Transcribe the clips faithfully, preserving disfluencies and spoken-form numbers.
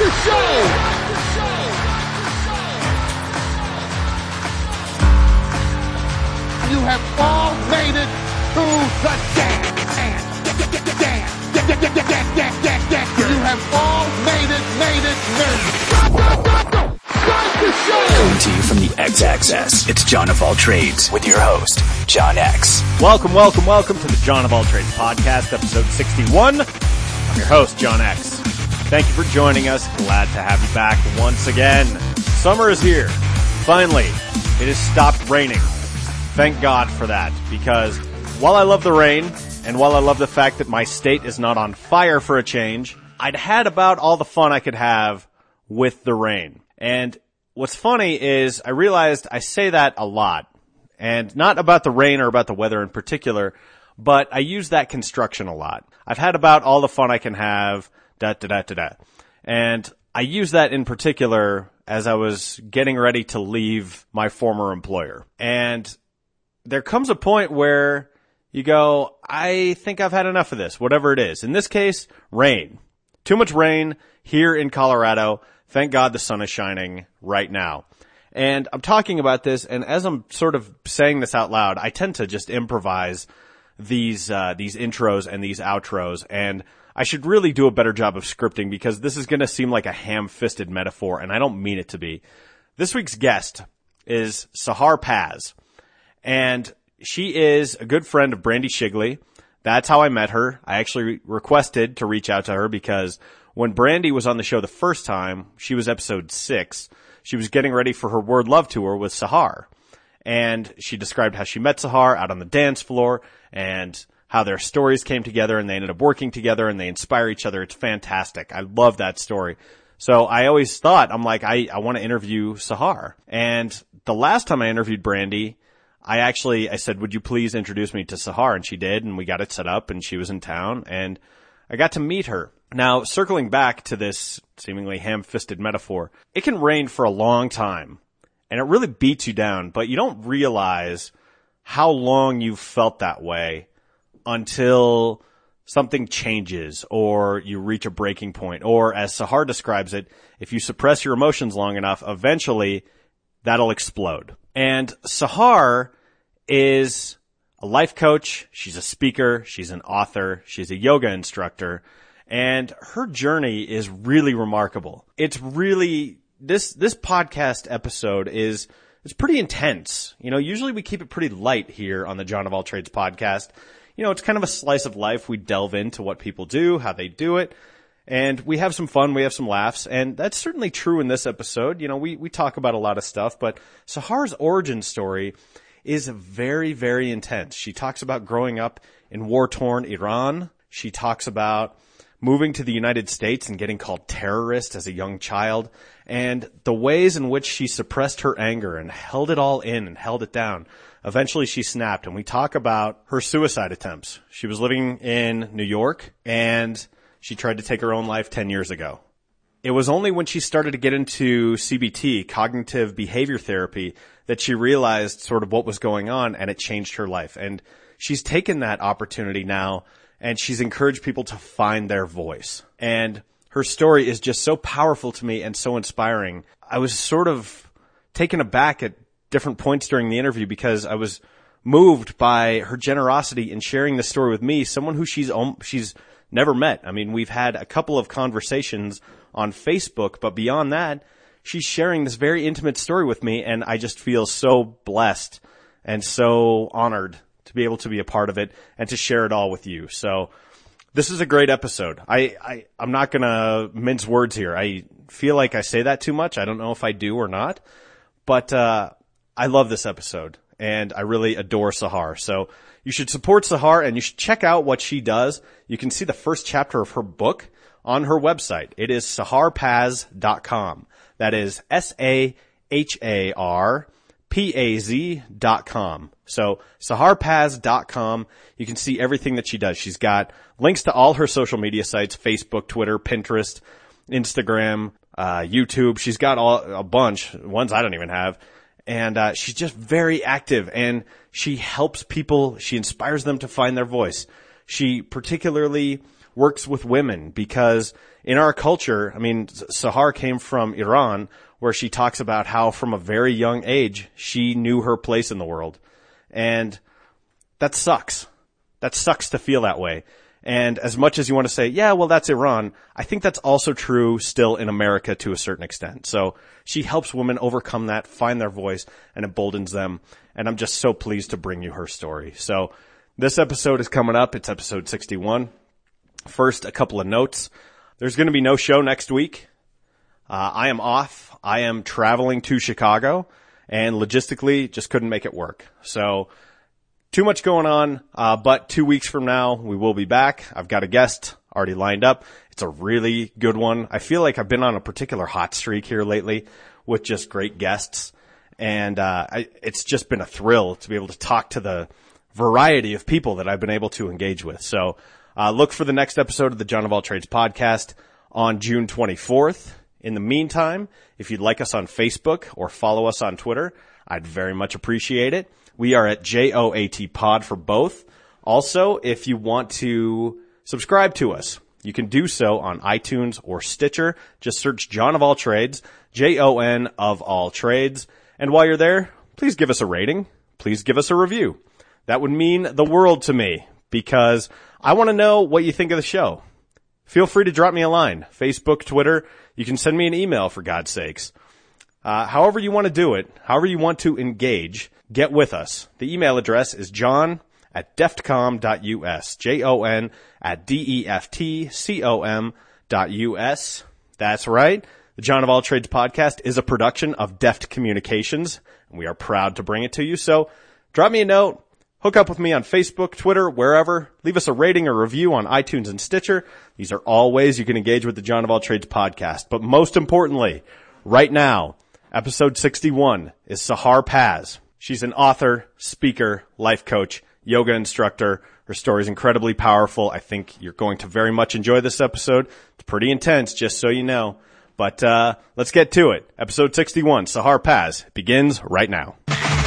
the show! You have all made it to the dance. You have all made it, made it, made it. Go, go, go, go. Start the show! Coming to you from the X-Axis, it's John of All Trades with your host, John X. Welcome, welcome, welcome to the John of All Trades podcast, episode sixty-one. I'm your host, John X. Thank you for joining us. Glad to have you back once again. Summer is here. Finally, it has stopped raining. Thank God for that, because while I love the rain, and while I love the fact that my state is not on fire for a change, I'd had about all the fun I could have with the rain. And what's funny is I realized I say that a lot, and not about the rain or about the weather in particular, but I use that construction a lot. I've had about all the fun I can have, da da da da da. And I use that in particular as I was getting ready to leave my former employer. And there comes a point where you go, I think I've had enough of this, whatever it is. In this case, rain. Too much rain here in Colorado. Thank God the sun is shining right now. And I'm talking about this, and as I'm sort of saying this out loud, I tend to just improvise these uh these intros and these outros, and I should really do a better job of scripting because this is going to seem like a ham-fisted metaphor, and I don't mean it to be. This week's guest is Sahar Paz. And she is a good friend of Brandy Shigley. That's how I met her. I actually requested to reach out to her because when Brandy was on the show the first time, she was episode six. She was getting ready for her Word Love tour with Sahar. And she described how she met Sahar out on the dance floor and how their stories came together and they ended up working together and they inspire each other. It's fantastic. I love that story. So I always thought, I'm like, I, I want to interview Sahar. And the last time I interviewed Brandy, I actually, I said, would you please introduce me to Sahar? And she did, and we got it set up, and she was in town, and I got to meet her. Now, circling back to this seemingly ham-fisted metaphor, it can rain for a long time, and it really beats you down, but you don't realize how long you've felt that way until something changes, or you reach a breaking point, or as Sahar describes it, if you suppress your emotions long enough, eventually that'll explode. And Sahar is a life coach, she's a speaker, she's an author, she's a yoga instructor, and her journey is really remarkable. It's really, this, this podcast episode is, it's pretty intense. You know, usually we keep it pretty light here on the John of All Trades podcast. You know, it's kind of a slice of life. We delve into what people do, how they do it. And we have some fun, we have some laughs, and that's certainly true in this episode. You know, we, we talk about a lot of stuff, but Sahar's origin story is very, very intense. She talks about growing up in war-torn Iran. She talks about moving to the United States and getting called terrorist as a young child, and the ways in which she suppressed her anger and held it all in and held it down. Eventually she snapped, and we talk about her suicide attempts. She was living in New York, and she tried to take her own life ten years ago. It was only when she started to get into C B T, cognitive behavior therapy, that she realized sort of what was going on, and it changed her life. And she's taken that opportunity now, and she's encouraged people to find their voice. And her story is just so powerful to me and so inspiring. I was sort of taken aback at different points during the interview because I was moved by her generosity in sharing this story with me, someone who she's she's never met. I mean, we've had a couple of conversations on Facebook, but beyond that, she's sharing this very intimate story with me, and I just feel so blessed and so honored to be able to be a part of it and to share it all with you. So this is a great episode. I, I, I'm not going to mince words here. I feel like I say that too much. I don't know if I do or not, but uh I love this episode, and I really adore Sahar. So you should support Sahar, and you should check out what she does. You can see the first chapter of her book on her website. It is sahar paz dot com. That is S A H A R P A Z dot com. So sahar paz dot com. You can see everything that she does. She's got links to all her social media sites, Facebook, Twitter, Pinterest, Instagram, uh, YouTube. She's got all, a bunch, ones I don't even have. And uh, she's just very active, and she helps people. She inspires them to find their voice. She particularly works with women, because in our culture, I mean, Sahar came from Iran, where she talks about how from a very young age, she knew her place in the world. And that sucks. That sucks to feel that way. And as much as you want to say, yeah, well, that's Iran, I think that's also true still in America to a certain extent. So she helps women overcome that, find their voice, and emboldens them. And I'm just so pleased to bring you her story. So this episode is coming up. It's episode sixty-one. First, a couple of notes. There's going to be no show next week. Uh, I am off. I am traveling to Chicago, and logistically just couldn't make it work. So too much going on, uh, but two weeks from now, we will be back. I've got a guest already lined up. It's a really good one. I feel like I've been on a particular hot streak here lately with just great guests. And, uh, I, it's just been a thrill to be able to talk to the variety of people that I've been able to engage with. So, uh, look for the next episode of the John of All Trades podcast on June twenty-fourth. In the meantime, if you'd like us on Facebook or follow us on Twitter, I'd very much appreciate it. We are at J O A T Pod for both. Also, if you want to subscribe to us, you can do so on iTunes or Stitcher. Just search John of All Trades, J O N of All Trades. And while you're there, please give us a rating. Please give us a review. That would mean the world to me, because I want to know what you think of the show. Feel free to drop me a line. Facebook, Twitter. You can send me an email, for God's sakes. Uh, however you want to do it, however you want to engage, get with us. The email address is john at deftcom dot U S. J O N at D E F T C O M dot U S. That's right. The John of All Trades podcast is a production of Deft Communications, and we are proud to bring it to you. So drop me a note. Hook up with me on Facebook, Twitter, wherever. Leave us a rating or review on iTunes and Stitcher. These are all ways you can engage with the John of All Trades podcast. But most importantly, right now, episode sixty-one is Sahar Paz. She's an author, speaker, life coach, yoga instructor. Her story is incredibly powerful. I think you're going to very much enjoy this episode. It's pretty intense, just so you know. But uh let's get to it. Episode sixty-one, Sahar Paz, begins right now.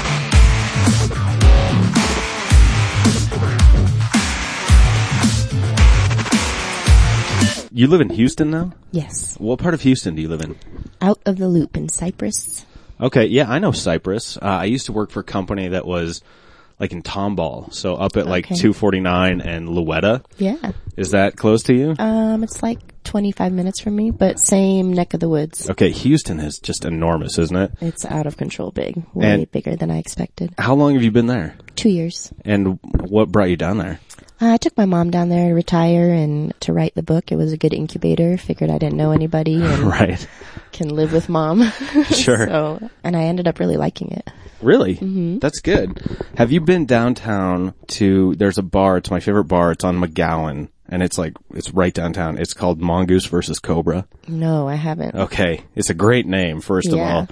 You live in Houston now? Yes. What part of Houston do you live in? Out of the Loop in Cypress. Okay, yeah, I know Cypress. Uh, I used to work for a company that was like in Tomball, so up at like Okay. two forty-nine and Louetta. Yeah. Is that close to you? Um, it's like twenty-five minutes from me, but same neck of the woods. Okay, Houston is just enormous, isn't it? It's out of control big. Way And- bigger than I expected. How long have you been there? Two years. And what brought you down there? Uh, I took my mom down there to retire and to write the book. It was a good incubator. Figured I didn't know anybody and Right. can live with mom. Sure. So, and I ended up really liking it. Really? Mm-hmm. That's good. Have you been downtown to, there's a bar, it's my favorite bar, it's on McGowan, and it's like, it's right downtown. It's called Mongoose versus Cobra. No, I haven't. Okay. It's a great name, first of Yeah. all.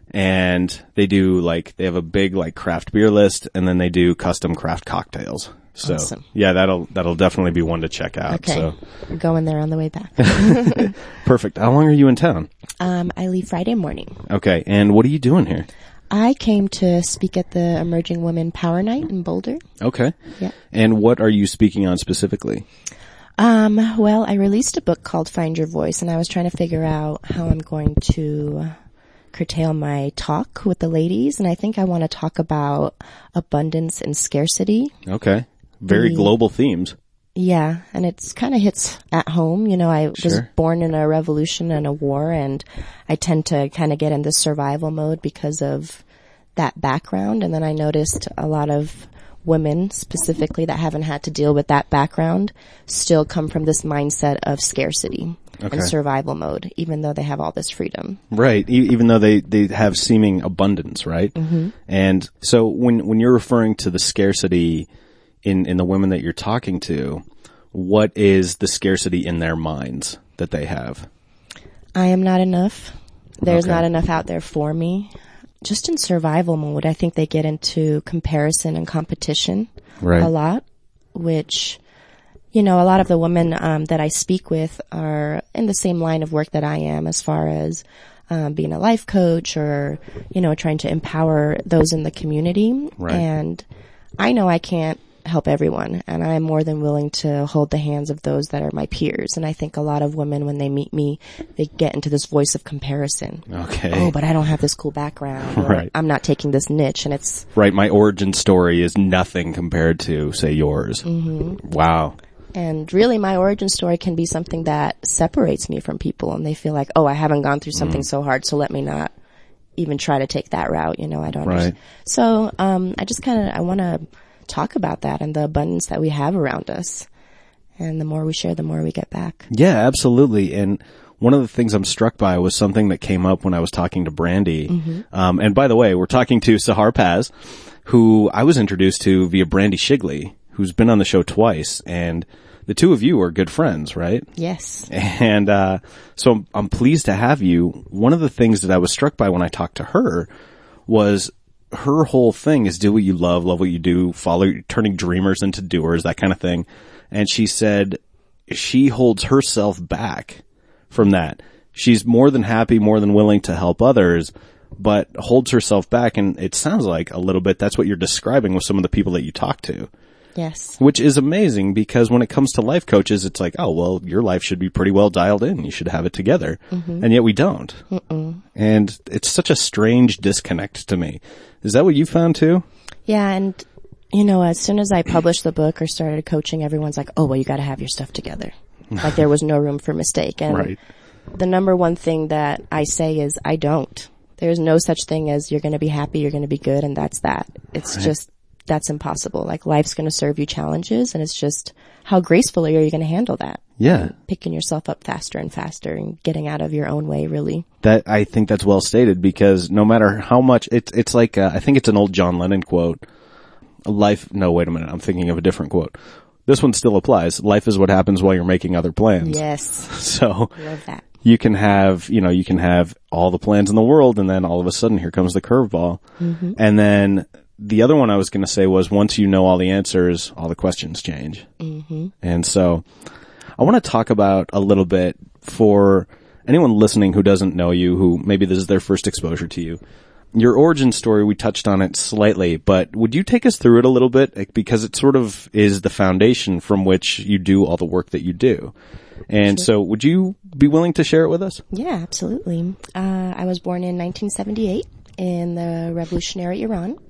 And they do like, they have a big like craft beer list, and then they do custom craft cocktails. So Awesome. yeah, that'll, that'll definitely be one to check out. Okay. So We're going there on the way back. perfect. How long are you in town? um, I leave Friday morning. Okay. And what are you doing here? I came to speak at the Emerging Women Power Night in Boulder. Okay. Yeah. And what are you speaking on specifically? Um, well, I released a book called Find Your Voice, and I was trying to figure out how I'm going to curtail my talk with the ladies, and I think I want to talk about abundance and scarcity. Okay. Very The- global themes. Yeah, and it's kind of hits at home. You know, I was Sure. born in a revolution and a war, and I tend to kind of get in this survival mode because of that background. And then I noticed a lot of women specifically that haven't had to deal with that background still come from this mindset of scarcity Okay. and survival mode, even though they have all this freedom. Right. E- even though they, they have seeming abundance, right? Mm-hmm. And so when, when you're referring to the scarcity in, in the women that you're talking to, what is the scarcity in their minds that they have? I am not enough. There's Okay. not enough out there for me. Just in survival mode, I think they get into comparison and competition Right. a lot, which, you know, a lot of the women um, that I speak with are in the same line of work that I am as far as um, being a life coach or, you know, trying to empower those in the community. Right. And I know I can't help everyone. And I'm more than willing to hold the hands of those that are my peers. And I think a lot of women, when they meet me, they get into this voice of comparison. Okay. Oh, but I don't have this cool background. Or Right. I'm not taking this niche. And it's, Right. My origin story is nothing compared to, say, yours. Mm-hmm. Wow. and really my origin story can be something that separates me from people, and they feel like, oh, I haven't gone through something Mm. so hard, so let me not even try to take that route. You know, I don't Right. understand. So, um, I just kind of, I want to talk about that and the abundance that we have around us. And the more we share, the more we get back. Yeah, absolutely. And one of the things I'm struck by was something that came up when I was talking to Brandy. Mm-hmm. Um, and by the way, we're talking to Sahar Paz, who I was introduced to via Brandy Shigley, who's been on the show twice. And the two of you are good friends, right? Yes. And uh so I'm, I'm pleased to have you. One of the things that I was struck by when I talked to her was her whole thing is do what you love, love what you do, follow, turning dreamers into doers, that kind of thing. And she said she holds herself back from that. She's more than happy, more than willing to help others, but holds herself back. And it sounds like a little bit that's what you're describing with some of the people that you talk to. Yes. Which is amazing because when it comes to life coaches, it's like, oh, well, your life should be pretty well dialed in. You should have it together. Mm-hmm. And yet we don't. Mm-mm. And it's such a strange disconnect to me. Is that what you found too? Yeah. And, you know, as soon as I published the book or started coaching, everyone's like, oh, well, you got to have your stuff together. Like there was no room for mistake. And Right. the number one thing that I say is I don't. There's no such thing as you're going to be happy, you're going to be good, and that's that. It's Right. just, that's impossible. Like life's going to serve you challenges, and it's just how gracefully are you going to handle that? Yeah. Picking yourself up faster and faster and getting out of your own way, really. That, I think that's well stated because no matter how much, it's, it's like, uh, I think it's an old John Lennon quote. Life, no, wait a minute. I'm thinking of a different quote. This one still applies. Life is what happens while you're making other plans. Yes. So Love that. you can have, you know, you can have all the plans in the world and then all of a sudden here comes the curveball. Mm-hmm. And then the other one I was going to say was once you know all the answers, all the questions change. Mm-hmm. And so I want to talk about a little bit for anyone listening who doesn't know you, who maybe this is their first exposure to you. Your origin story, we touched on it slightly, but would you take us through it a little bit? Because it sort of is the foundation from which you do all the work that you do. And Sure. so would you be willing to share it with us? Yeah, absolutely. Uh, I was born in nineteen seventy-eight in the revolutionary Iran.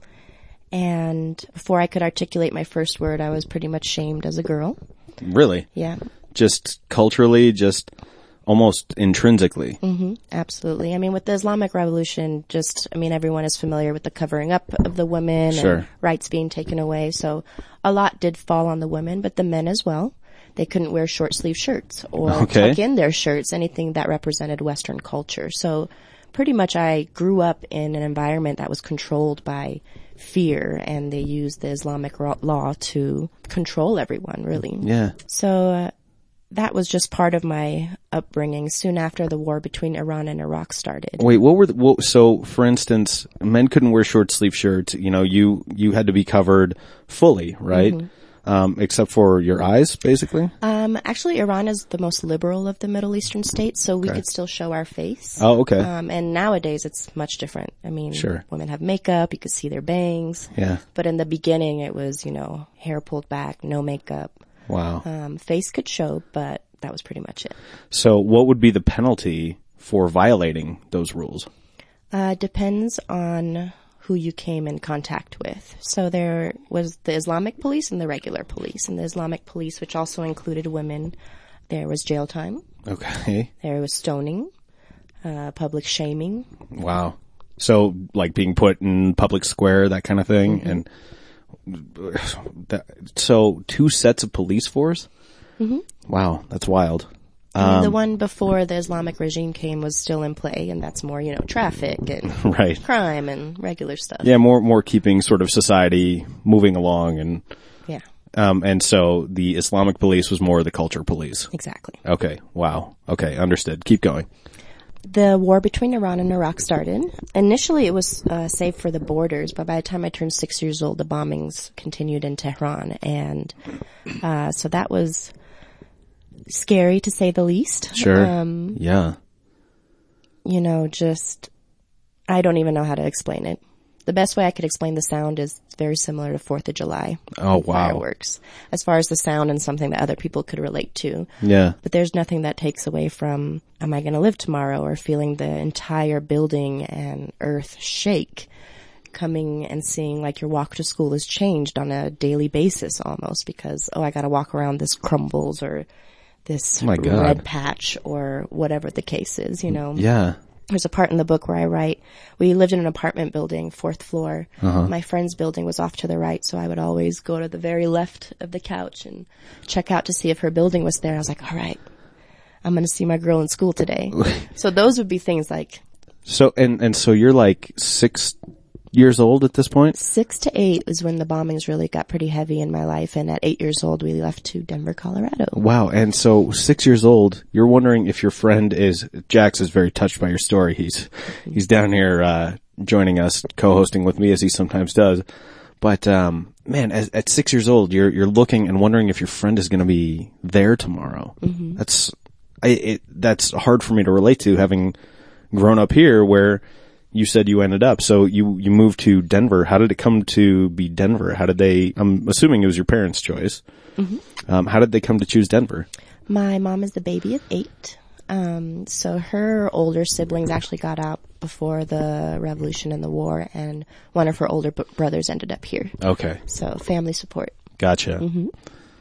And before I could articulate my first word, I was pretty much shamed as a girl. Really? Yeah. Just culturally, just almost intrinsically. hmm Absolutely. I mean, with the Islamic Revolution, just, I mean, everyone is familiar with the covering up of the women Sure. and rights being taken away. So a lot did fall on the women, but the men as well. They couldn't wear short sleeve shirts or Okay. tuck in their shirts, anything that represented Western culture. So pretty much I grew up in an environment that was controlled by fear, and they used the Islamic ro- law to control everyone, really. Yeah. So uh, that was just part of my upbringing soon after the war between Iran and Iraq started. Wait, what were the, what, so for instance, men couldn't wear short sleeve shirts. You know, you, you had to be covered fully, right? Mm-hmm. Um, except for your eyes, basically? Um, actually, Iran is the most liberal of the Middle Eastern states, so we could still show our face. Oh, okay. Um, and nowadays it's much different. I mean, Sure. women have makeup, you could see their bangs. Yeah. But in the beginning it was, you know, hair pulled back, no makeup. Wow. Um, face could show, but that was pretty much it. So what would be the penalty for violating those rules? Uh, depends on who you came in contact with. So there was the Islamic police and the regular police. And the Islamic police, which also included women, there was jail time. Okay. There was stoning, uh, public shaming. Wow. So like being put in public square, that kind of thing. Mm-hmm. And that, so two sets of police force? Mm-hmm. Wow. That's wild. I mean, the Um, one before the Islamic regime came was still in play, and that's more, you know, traffic and right. crime and regular stuff. Yeah. More, more keeping sort of society moving along and, Yeah, um, and so the Islamic police was more the culture police. exactly. Okay. Wow. Okay. Understood. Keep going. The war between Iran and Iraq started. Initially, it was uh, safe for the borders, but by the time I turned six years old, the bombings continued in Tehran, and uh, so that was scary to say the least. Sure. Um, Yeah. you know, just I don't even know how to explain it. the best way I could explain the sound is very similar to fourth of July. Oh, wow. Fireworks. As far as the sound and something that other people could relate to. Yeah. But there's nothing that takes away from, am I going to live tomorrow, or feeling the entire building and earth shake, coming and seeing like your walk to school is changed on a daily basis almost because, oh, I got to walk around this crumbles or this Oh my God. red patch or whatever the case is, you know. Yeah. There's a part in the book where I write, we lived in an apartment building, fourth floor. Uh-huh. My friend's building was off to the right, so I would always go to the very left of the couch and check out to see if her building was there. I was like, all right, I'm going to see my girl in school today. So those would be things like So, and, and so you're like six years old at this point? six to eight was when the bombings really got pretty heavy in my life. And at eight years old, we left to Denver, Colorado. Wow. And so six years old, you're wondering if your friend is, Jax is very touched by your story. He's, he's down here, uh, joining us, co-hosting with me as he sometimes does. But, um, man, as, at six years old, you're, you're looking and wondering if your friend is going to be there tomorrow. Mm-hmm. That's, I, it, that's hard for me to relate to, having grown up here where you said you ended up. So you, you moved to Denver. How did it come to be Denver? How did they, I'm assuming it was your parents' choice. Mm-hmm. Um, how did they come to choose Denver? My mom is the baby of eight. Um, so her older siblings actually got out before the revolution and the war, and one of her older b- brothers ended up here. Okay. So family support. Gotcha. Mm-hmm.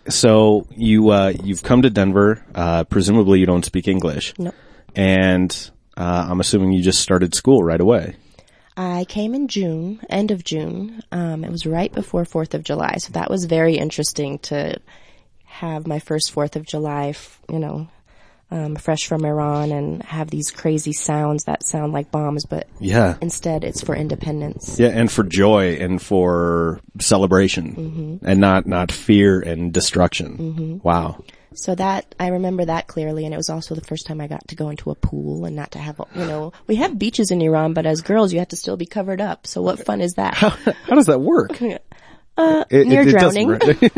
So you, uh, you've come to Denver. Uh, presumably you don't speak English. Nope. And, Uh, I'm assuming you just started school right away. I came in June, end of June. Um, it was right before fourth of July. So that was very interesting to have my first fourth of July, f- you know, um, fresh from Iran and have these crazy sounds that sound like bombs, but Yeah. instead it's for independence. Yeah, and for joy and for celebration mm-hmm. and not, not fear and destruction. Mm-hmm. Wow. So that, I remember that clearly, and it was also the first time I got to go into a pool and not to have, you know, we have beaches in Iran, but as girls you have to still be covered up. So what fun is that? How, how does that work? uh, It, near it, it drowning.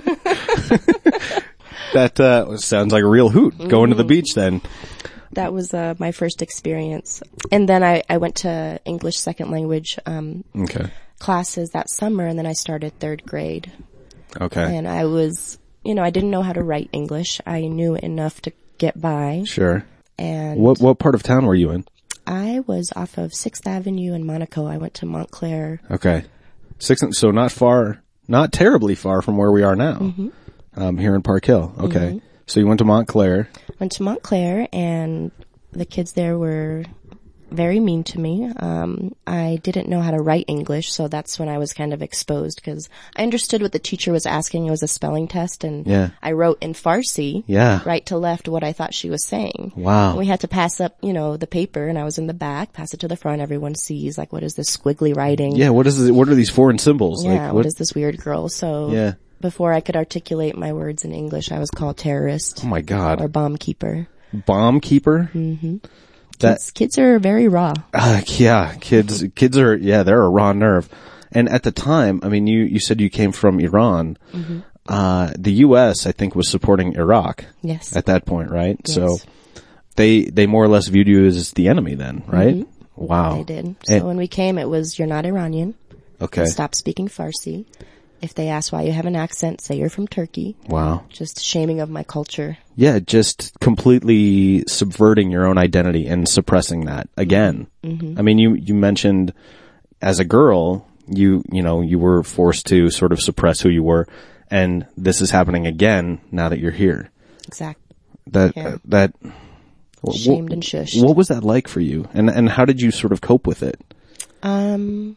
That, uh, sounds like a real hoot. Mm-hmm. Going to the beach then. That was, uh, my first experience. And then I, I went to English second language, um, Okay. classes that summer, and then I started third grade. Okay. And I was, you know, I didn't know how to write English. I knew enough to get by. Sure. And What, what part of town were you in? I was off of sixth Avenue in Monaco. I went to Montclair. Okay. Six, so not far, not terribly far from where we are now. Mm-hmm. Um, here in Park Hill. Okay. Mm-hmm. So you went to Montclair. Went to Montclair, and the kids there were very mean to me. Um, I didn't know how to write English, so that's when I was kind of exposed, because I understood what the teacher was asking. It was a spelling test, and Yeah. I wrote in Farsi, Yeah. right to left, what I thought she was saying. Wow. And we had to pass up, you know, the paper, and I was in the back, pass it to the front. Everyone sees, like, what is this squiggly writing? Yeah. What is it? What are these foreign symbols? Yeah, like, what is this weird girl? So Yeah. before I could articulate my words in English, I was called terrorist Oh my God. or bomb keeper. Bomb keeper? Mm-hmm. That, Kids, kids are very raw. uh, yeah, kids, kids are, yeah, they're a raw nerve. And at the time, I mean, you, you said you came from Iran. Mm-hmm. Uh, the U S, I think, was supporting Iraq. Yes. At that point, right? Yes. So they, they more or less viewed you as the enemy then, right? Mm-hmm. Wow. They did. So And- when we came, it was, you're not Iranian. Okay. Stop speaking Farsi. If they ask why you have an accent, say you're from Turkey. Wow. Just shaming of my culture. Yeah, just completely subverting your own identity and suppressing that again. Mm-hmm. I mean, you, you mentioned as a girl, you, you know, you were forced to sort of suppress who you were, and this is happening again now that you're here. Exactly. That, Yeah. uh, that, wh- Shamed wh- and shushed. What was that like for you? And, and how did you sort of cope with it? Um,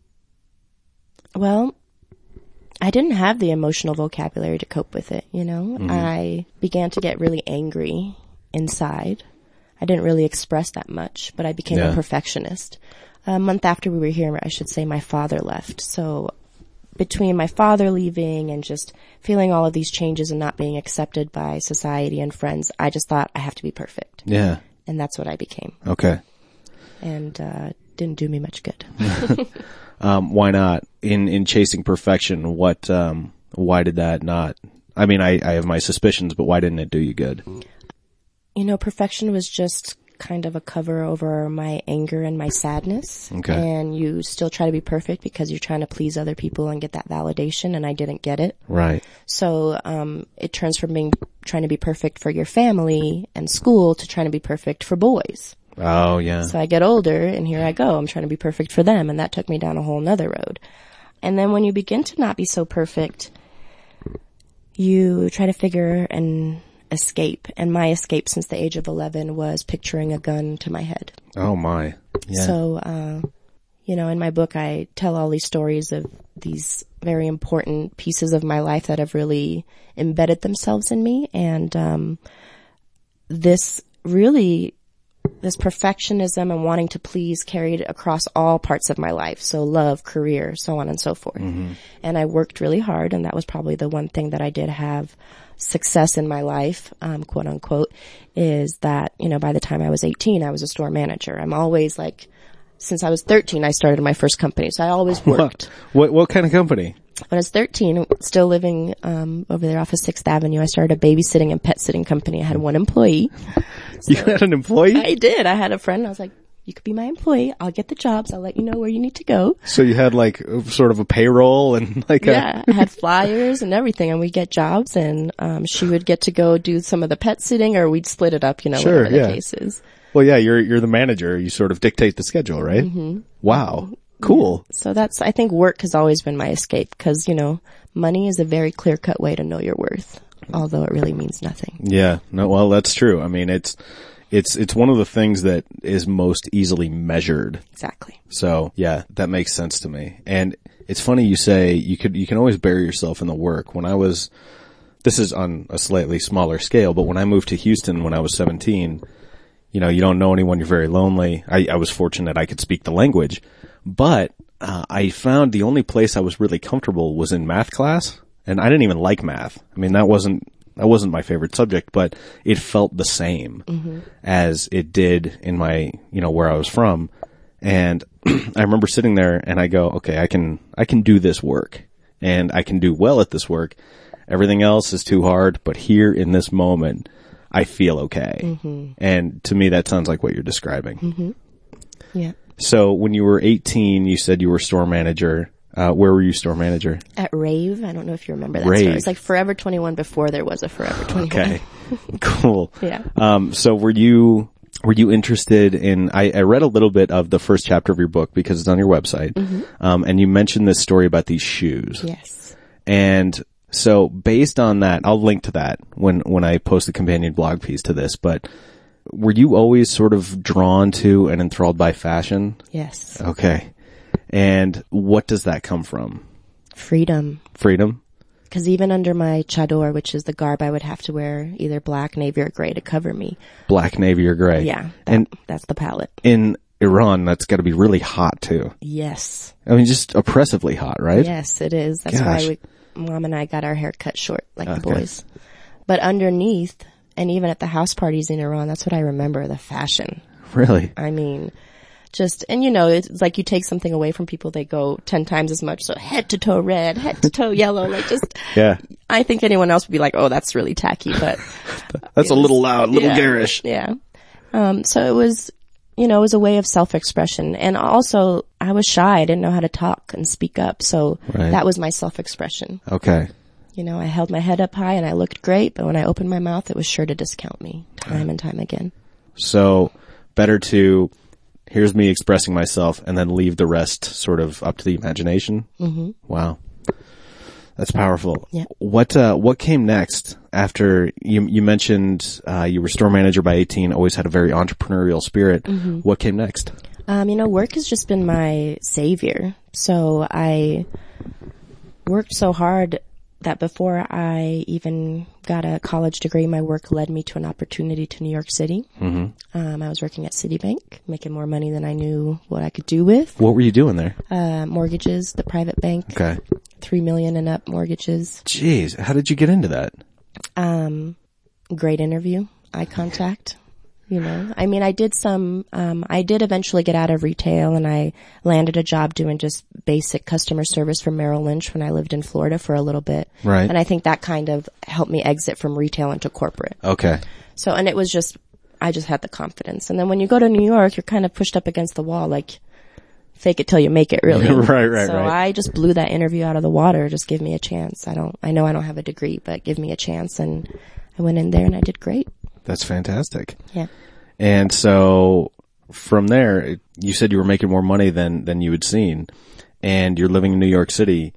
well, I didn't have the emotional vocabulary to cope with it, you know? Mm-hmm. I began to get really angry inside. I didn't really express that much, but I became Yeah. a perfectionist. A month after we were here, I should say, my father left. So between my father leaving and just feeling all of these changes and not being accepted by society and friends, I just thought I have to be perfect. Yeah. And that's what I became. Okay. And, uh, didn't do me much good. Um, why not? In, in chasing perfection, what, um, why did that not? I mean, I, I have my suspicions, but why didn't it do you good? You know, perfection was just kind of a cover over my anger and my sadness. Okay. And you still try to be perfect because you're trying to please other people and get that validation, and I didn't get it. Right. So, um, it turns from being, trying to be perfect for your family and school to trying to be perfect for boys. Oh, yeah. So I get older, and here I go. I'm trying to be perfect for them, and that took me down a whole nother road. And then when you begin to not be so perfect, you try to figure an escape. And my escape since the age of eleven was picturing a gun to my head. Oh, my. Yeah. So, uh, you know, in my book, I tell all these stories of these very important pieces of my life that have really embedded themselves in me. And um, this really... this perfectionism and wanting to please carried across all parts of my life. So love, career, so on and so forth. Mm-hmm. And I worked really hard, and that was probably the one thing that I did have success in my life, um, quote unquote, is that, you know, by the time I was eighteen, I was a store manager. I'm always like, since I was thirteen, I started my first company. So I always worked. What, what kind of company? When I was thirteen, still living um over there off of sixth Avenue, I started a babysitting and pet sitting company. I had one employee. So you had an employee? I did. I had a friend. I was like, you could be my employee. I'll get the jobs. I'll let you know where you need to go. So you had like sort of a payroll and like yeah, a... I had flyers and everything, and we'd get jobs, and um she would get to go do some of the pet sitting, or we'd split it up, you know, sure, whatever yeah. the case is. Well, yeah, you're you're the manager. You sort of dictate the schedule, right? Mm-hmm. Wow. Cool. So that's, I think work has always been my escape because, you know, money is a very clear-cut way to know your worth, although it really means nothing. Yeah. No, well, that's true. I mean, it's, it's, it's one of the things that is most easily measured. Exactly. So yeah, that makes sense to me. And it's funny you say you could, you can always bury yourself in the work. When I was, this is on a slightly smaller scale, but when I moved to Houston when I was seventeen, you know, you don't know anyone, you're very lonely. I, I was fortunate I could speak the language. But uh, I found the only place I was really comfortable was in math class, and I didn't even like math. I mean, that wasn't that wasn't my favorite subject, but it felt the same mm-hmm. as it did in my, you know, where I was from. And I remember sitting there, and I go, okay, I can I can do this work, and I can do well at this work. Everything else is too hard, but here in this moment, I feel okay. Mm-hmm. And to me, that sounds like what you're describing. Mm-hmm. Yeah. So when you were eighteen, you said you were store manager. Uh, where were you store manager? At Rave. I don't know if you remember that Rave. store. It's like Forever twenty-one before there was a Forever twenty-one. Okay. Cool. Yeah. Um, so were you, were you interested in, I, I read a little bit of the first chapter of your book because it's on your website. Mm-hmm. Um, and you mentioned this story about these shoes. Yes. And so based on that, I'll link to that when, when I post the companion blog piece to this, but were you always sort of drawn to and enthralled by fashion? Yes. Okay. And what does that come from? Freedom. Freedom? Because even under my chador, which is the garb I would have to wear, either black, navy, or gray to cover me. Black, navy, or gray. Yeah. That, and that's the palette. In Iran, that's got to be really hot too. Yes. I mean, just oppressively hot, right? Yes, it is. That's Gosh. why we, Mom and I got our hair cut short, like Okay. the boys. But underneath, and even at the house parties in Iran, that's what I remember, the fashion. Really? I mean, just, and you know, it's like you take something away from people, they go ten times as much. So head to toe red, head to toe yellow, like just, Yeah. I think anyone else would be like, oh, that's really tacky, but. That's a little loud, a little yeah, garish. Yeah. Um, so it was, you know, it was a way of self-expression. And also, I was shy. I didn't know how to talk and speak up. So Right. that was my self-expression. Okay. You know, I held my head up high and I looked great, but when I opened my mouth, it was sure to discount me time and time again. So better to, here's me expressing myself and then leave the rest sort of up to the imagination. Mm-hmm. Wow. That's powerful. Yeah. What, uh, what came next after you, you mentioned, uh, you were store manager by eighteen, always had a very entrepreneurial spirit. Mm-hmm. What came next? Um, you know, work has just been my savior. So I worked so hard that before I even got a college degree, my work led me to an opportunity to New York City. Mm-hmm. Um, I was working at Citibank, making more money than I knew what I could do with. What were you doing there? Uh, mortgages, the private bank. Okay. Three million and up mortgages. Jeez. How did you get into that? Um, great interview, eye contact. You know, I mean, I did some, um, I did eventually get out of retail and I landed a job doing just basic customer service for Merrill Lynch when I lived in Florida for a little bit. Right. And I think that kind of helped me exit from retail into corporate. Okay. So, and it was just, I just had the confidence. And then when you go to New York, you're kind of pushed up against the wall, like fake it till you make it, really. Right, right, so right. I just blew that interview out of the water. Just give me a chance. I don't, I know I don't have a degree, but give me a chance. And I went in there and I did great. That's fantastic. Yeah. And so from there, you said you were making more money than, than you had seen, and you're living in New York City.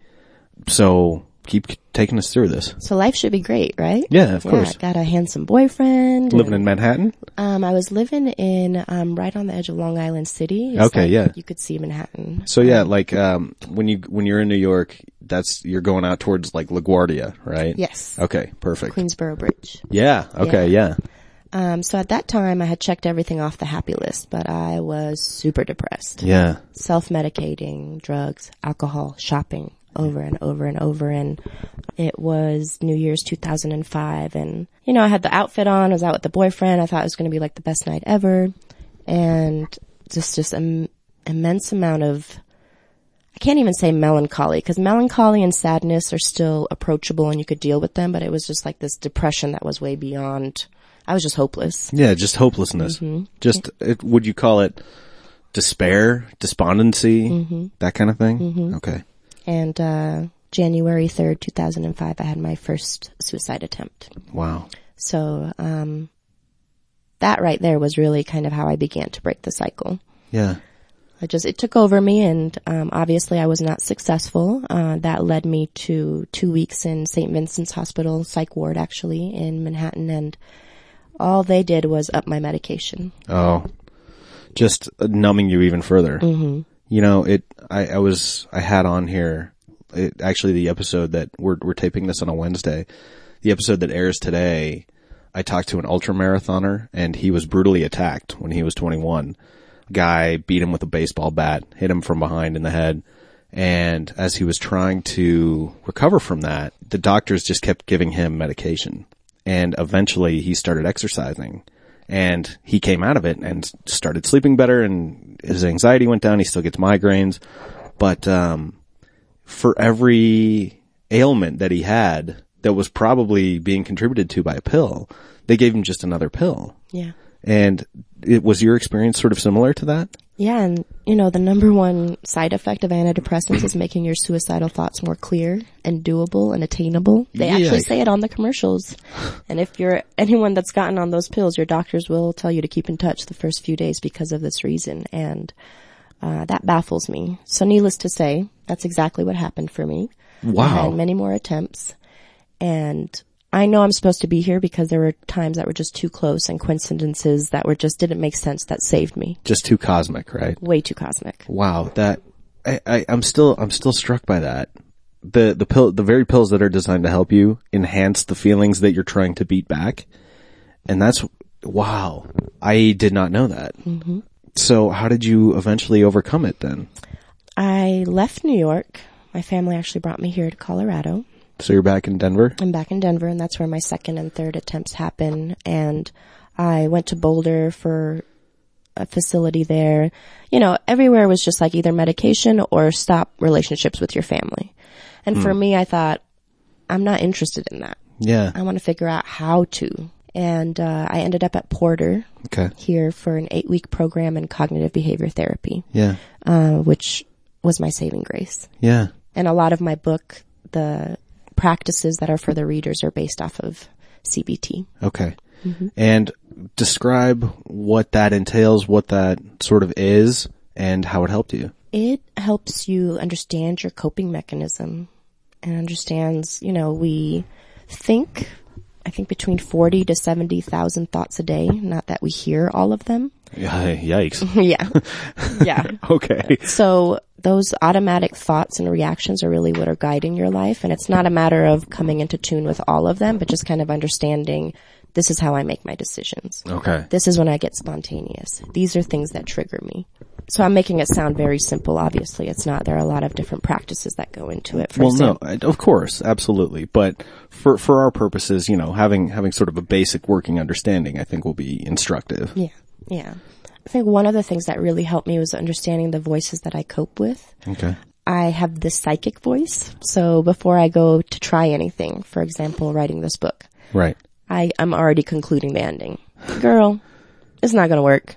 So keep taking us through this. So life should be great, right? Yeah, of yeah, course. Got a handsome boyfriend. Living and, in Manhattan? Um, I was living in, um, right on the edge of Long Island City. It's Okay, like yeah. You could see Manhattan. So yeah, like, um, when you, when you're in New York, that's, you're going out towards like LaGuardia, right? Yes. Okay, perfect. Queensboro Bridge. Yeah, okay, yeah. Um, so at that time I had checked everything off the happy list, but I was super depressed. Yeah. Self-medicating, drugs, alcohol, shopping over and over and over. And it was New Year's two thousand five. And, you know, I had the outfit on. I was out with the boyfriend. I thought it was going to be like the best night ever. And just, just an immense amount of, I can't even say melancholy, because melancholy and sadness are still approachable and you could deal with them. But it was just like this depression that was way beyond, I was just hopeless. Yeah, just hopelessness. Mm-hmm. Just, it, would you call it despair, despondency, mm-hmm. that kind of thing? Mm-hmm. Okay. And, uh, January third, two thousand five, I had my first suicide attempt. Wow. So, um, that right there was really kind of how I began to break the cycle. Yeah. I just, it took over me, and, um, obviously I was not successful. Uh, that led me to two weeks in Saint Vincent's Hospital, psych ward actually, in Manhattan, and all they did was up my medication. Oh. Just numbing you even further. Mm-hmm. You know, it, I, I was, I had on here, it, actually the episode that we're, we're taping this on a Wednesday, the episode that airs today, I talked to an ultra marathoner, and he was brutally attacked when he was twenty-one. Guy beat him with a baseball bat, hit him from behind in the head. And as he was trying to recover from that, the doctors just kept giving him medication. And eventually he started exercising. And he came out of it and started sleeping better, and his anxiety went down. He still gets migraines. But, um, for every ailment that he had that was probably being contributed to by a pill, they gave him just another pill. Yeah. And it was your experience sort of similar to that? Yeah, and, you know, the number one side effect of antidepressants is making your suicidal thoughts more clear and doable and attainable. They actually Yikes. say it on the commercials. And if you're anyone that's gotten on those pills, your doctors will tell you to keep in touch the first few days because of this reason. And uh that baffles me. So needless to say, that's exactly what happened for me. Wow. I had many more attempts. And I know I'm supposed to be here because there were times that were just too close, and coincidences that were just didn't make sense that saved me. Just too cosmic, right? Way too cosmic. Wow, that I, I I'm still I'm still struck by that. The the pill the very pills that are designed to help you enhance the feelings that you're trying to beat back. And that's wow. I did not know that. Mm-hmm. So how did you eventually overcome it then? I left New York. My family actually brought me here to Colorado. So you're back in Denver? I'm back in Denver, and that's where my second and third attempts happen. And I went to Boulder for a facility there. You know, everywhere was just like either medication or stop relationships with your family. And hmm. for me, I thought, I'm not interested in that. Yeah. I want to figure out how to. And uh I ended up at Porter okay. here for an eight-week program in cognitive behavior therapy. Yeah. Uh, which was my saving grace. Yeah. And a lot of my book, the practices that are for the readers, are based off of C B T. Okay. Mm-hmm. And describe what that entails, what that sort of is, and how it helped you. It helps you understand your coping mechanism, and understands, you know, we think, I think between forty to seventy thousand thoughts a day, not that we hear all of them. Yeah, yikes. yeah. Yeah. Okay. So those automatic thoughts and reactions are really what are guiding your life. And it's not a matter of coming into tune with all of them, but just kind of understanding, this is how I make my decisions. Okay. This is when I get spontaneous. These are things that trigger me. So I'm making it sound very simple. Obviously, it's not. There are a lot of different practices that go into it. For well, example. no, of course, absolutely. But for for our purposes, you know, having having sort of a basic working understanding, I think, will be instructive. Yeah, yeah. I think one of the things that really helped me was understanding the voices that I cope with. Okay. I have this psychic voice. So before I go to try anything, for example, writing this book, right, I, I'm already concluding the ending. Girl, It's not going to work.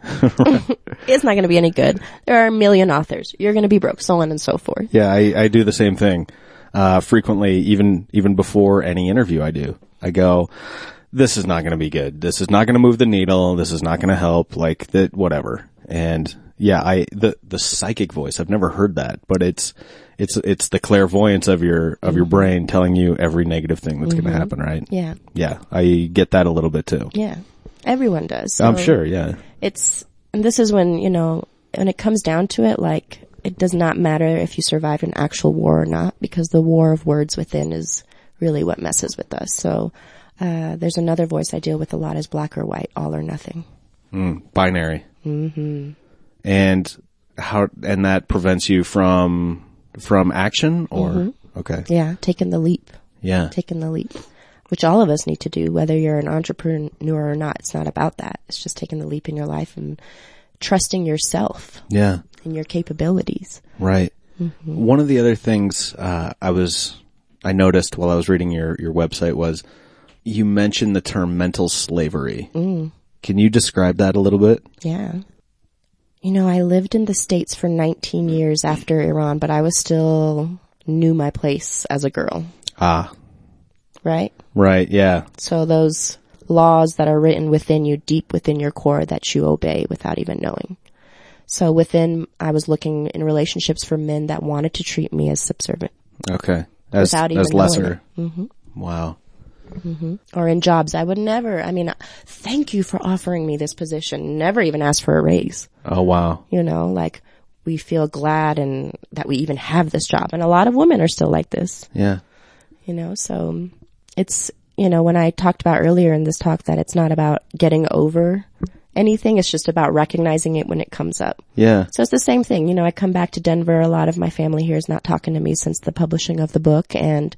It's not going to be any good. There are a million authors. You're going to be broke, so on and so forth. Yeah, I, I do the same thing. Uh, frequently, even, even before any interview I do, I go, this is not going to be good. This is not going to move the needle. This is not going to help. Like that, whatever. And yeah, I, the, the psychic voice, I've never heard that, but it's, it's, it's the clairvoyance of your, of mm-hmm. your brain telling you every negative thing that's mm-hmm. going to happen, right? Yeah. Yeah. I get that a little bit too. Yeah. Everyone does. So I'm sure. Yeah. It's, and this is when, you know, when it comes down to it, like, it does not matter if you survived an actual war or not, because the war of words within is really what messes with us. So, uh, there's another voice I deal with a lot is black or white, all or nothing. Mm, binary. Mm-hmm. And how, and that prevents you from, from action or, mm-hmm. okay. Yeah. Taking the leap. Yeah. Taking the leap, which all of us need to do, whether you're an entrepreneur or not. It's not about that. It's just taking the leap in your life and trusting yourself. Yeah. And your capabilities. Right. Mm-hmm. One of the other things, uh, I was, I noticed while I was reading your, your website was you mentioned the term mental slavery. Mm. Can you describe that a little bit? Yeah. You know, I lived in the States for nineteen years after Iran, but I was still knew my place as a girl. Ah. Right? Right, yeah. So those laws that are written within you, deep within your core, that you obey without even knowing. So within, I was looking in relationships for men that wanted to treat me as subservient. Okay. As, without even as lesser. Mm-hmm. Wow. Mm-hmm. Or in jobs, I would never, I mean, thank you for offering me this position. Never even ask for a raise. Oh, wow. You know, like, we feel glad and that we even have this job. And a lot of women are still like this. Yeah. You know, so it's, you know, when I talked about earlier in this talk that it's not about getting over anything, it's just about recognizing it when it comes up. Yeah. So it's the same thing. You know, I come back to Denver. A lot of my family here is not talking to me since the publishing of the book. And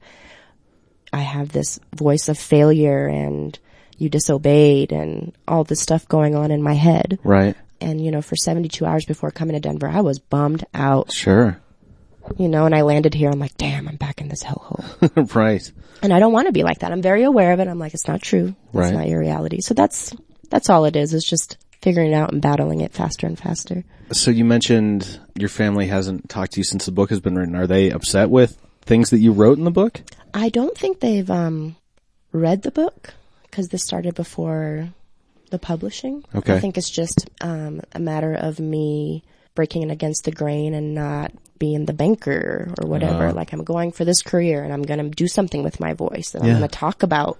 I have this voice of failure and you disobeyed and all this stuff going on in my head. Right. And, you know, for seventy-two hours before coming to Denver, I was bummed out. Sure. You know, and I landed here. I'm like, damn, I'm back in this hellhole. Right. And I don't want to be like that. I'm very aware of it. I'm like, it's not true. It's right. not your reality. So that's, that's all it is. It's just figuring it out and battling it faster and faster. So you mentioned your family hasn't talked to you since the book has been written. Are they upset with things that you wrote in the book? I don't think they've, um, read the book because this started before the publishing. Okay. I think it's just, um, a matter of me breaking against the grain and not being the banker or whatever. Uh. Like, I'm going for this career and I'm going to do something with my voice and yeah. I'm going to talk about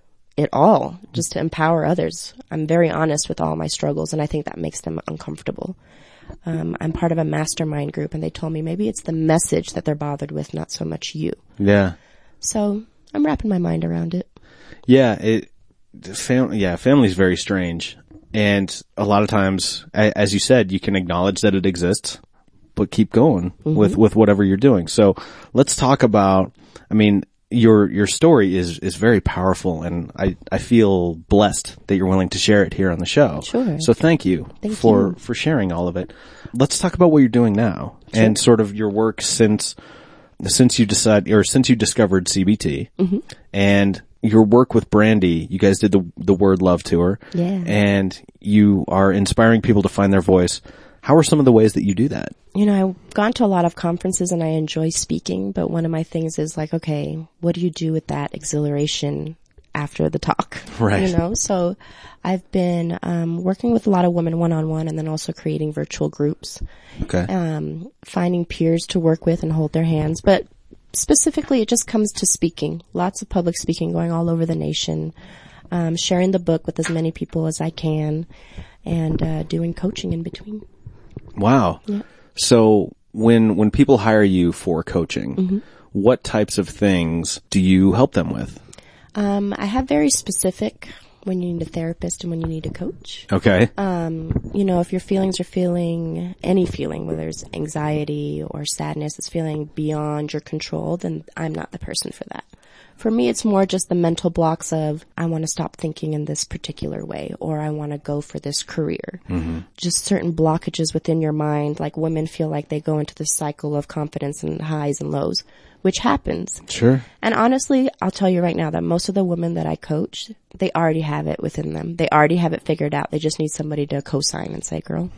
it all just to empower others. I'm very honest with all my struggles and I think that makes them uncomfortable. Um, I'm part of a mastermind group and they told me maybe it's the message that they're bothered with, not so much you. Yeah. So I'm wrapping my mind around it. Yeah. It, fam- yeah, family's very strange. And a lot of times, as you said, you can acknowledge that it exists, but keep going mm-hmm. with, with whatever you're doing. So let's talk about, I mean, your, your story is, is very powerful and I, I feel blessed that you're willing to share it here on the show. Sure. So thank you thank for, you. for sharing all of it. Let's talk about what you're doing now sure. and sort of your work since, since you decided, or since you discovered C B T mm-hmm. and your work with Brandy. You guys did the, the Word Love Tour. Yeah. And you are inspiring people to find their voice. How are some of the ways that you do that? You know, I've gone to a lot of conferences and I enjoy speaking, but one of my things is like, okay, what do you do with that exhilaration after the talk? Right. You know, so I've been, um, working with a lot of women one-on-one and then also creating virtual groups. Okay. Um, finding peers to work with and hold their hands. But specifically, it just comes to speaking. Lots of public speaking going all over the nation. Um, sharing the book with as many people as I can and, uh, doing coaching in between. Wow. Yeah. So when, when people hire you for coaching, mm-hmm. what types of things do you help them with? Um, I have very specific when you need a therapist and when you need a coach. Okay. Um, you know, if your feelings are feeling any feeling, whether it's anxiety or sadness, it's feeling beyond your control, then I'm not the person for that. For me, it's more just the mental blocks of, I want to stop thinking in this particular way, or I want to go for this career. Mm-hmm. Just certain blockages within your mind, like women feel like they go into this cycle of confidence and highs and lows, which happens. Sure. And honestly, I'll tell you right now that most of the women that I coach, they already have it within them. They already have it figured out. They just need somebody to co-sign and say, girl.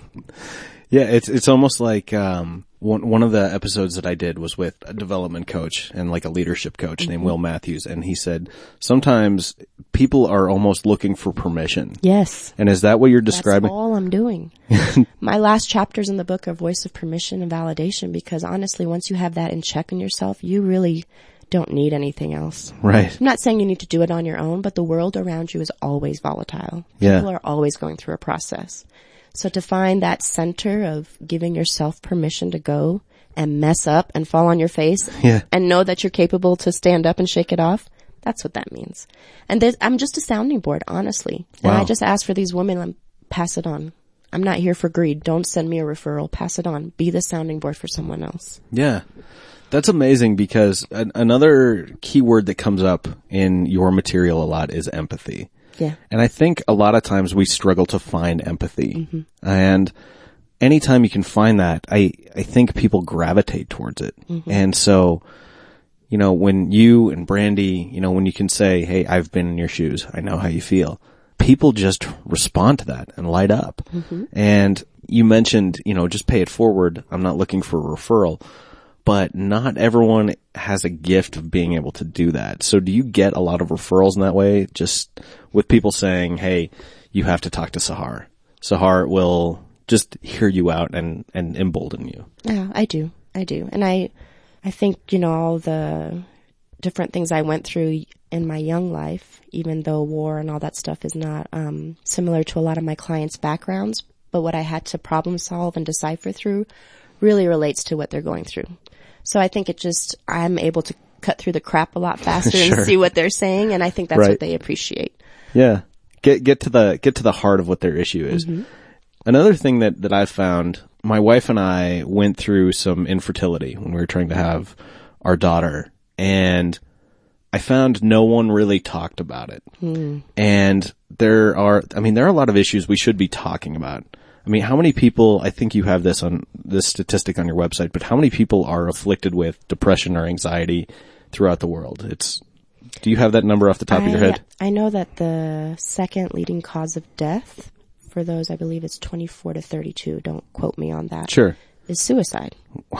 Yeah, it's it's almost like um one one of the episodes that I did was with a development coach and like a leadership coach mm-hmm. named Will Matthews, and he said sometimes people are almost looking for permission. Yes. And is that what you're describing? That's all I'm doing. My last chapter's in the book are Voice of Permission and Validation, because honestly, once you have that in check in yourself, you really don't need anything else. Right. I'm not saying you need to do it on your own, but the world around you is always volatile. Yeah. People are always going through a process. So to find that center of giving yourself permission to go and mess up and fall on your face yeah. and know that you're capable to stand up and shake it off, that's what that means. And there's, I'm just a sounding board, honestly. Wow. And I just ask for these women, um, pass it on. I'm not here for greed. Don't send me a referral. Pass it on. Be the sounding board for someone else. Yeah. That's amazing, because an- another key word that comes up in your material a lot is empathy. Yeah. And I think a lot of times we struggle to find empathy. Mm-hmm. And anytime you can find that, I, I think people gravitate towards it. Mm-hmm. And so, you know, when you and Brandy, you know, when you can say, hey, I've been in your shoes, I know how you feel, people just respond to that and light up. Mm-hmm. And you mentioned, you know, just pay it forward. I'm not looking for a referral. But not everyone has a gift of being able to do that. So do you get a lot of referrals in that way? Just with people saying, hey, you have to talk to Sahar. Sahar will just hear you out and, and embolden you. Yeah, I do. I do. And I, I think, you know, all the different things I went through in my young life, even though war and all that stuff is not, um, similar to a lot of my clients' backgrounds, but what I had to problem solve and decipher through really relates to what they're going through. So I think it just, I'm able to cut through the crap a lot faster Sure. and see what they're saying, and I think that's right. what they appreciate. Yeah. Get, get to the, get to the heart of what their issue is. Mm-hmm. Another thing that, that I've found, my wife and I went through some infertility when we were trying to have our daughter, and I found no one really talked about it. Mm. And there are, I mean, there are a lot of issues we should be talking about. I mean, how many people, I think you have this on this statistic on your website, but how many people are afflicted with depression or anxiety throughout the world? It's, do you have that number off the top I, of your head? I know that the second leading cause of death for those, I believe it's twenty-four to thirty-two. Don't quote me on that. Sure. Is suicide.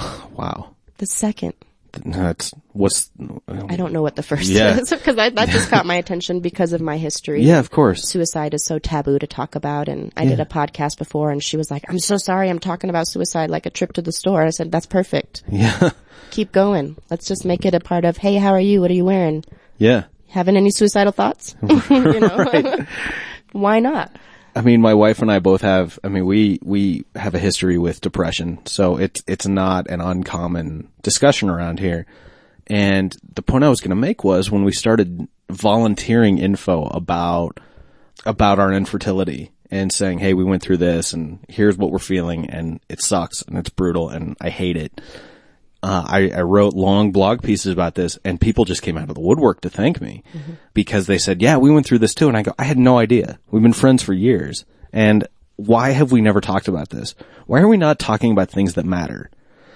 Wow. The second. That's, what's, I don't know what the first yeah. is, because that just caught my attention because of my history. Yeah, of course. Suicide is so taboo to talk about, and I yeah. did a podcast before, and she was like, I'm so sorry, I'm talking about suicide like a trip to the store. I said, that's perfect. Yeah. Keep going. Let's just make it a part of, hey, how are you? What are you wearing? Yeah. Having any suicidal thoughts? You know? Why not? I mean, my wife and I both have, I mean, we, we have a history with depression, so it's, it's not an uncommon discussion around here. And the point I was going to make was when we started volunteering info about, about our infertility and saying, hey, we went through this and here's what we're feeling and it sucks and it's brutal and I hate it. Uh, I, I wrote long blog pieces about this, and people just came out of the woodwork to thank me mm-hmm. because they said, yeah, we went through this too. And I go, I had no idea. We've been friends for years. And why have we never talked about this? Why are we not talking about things that matter?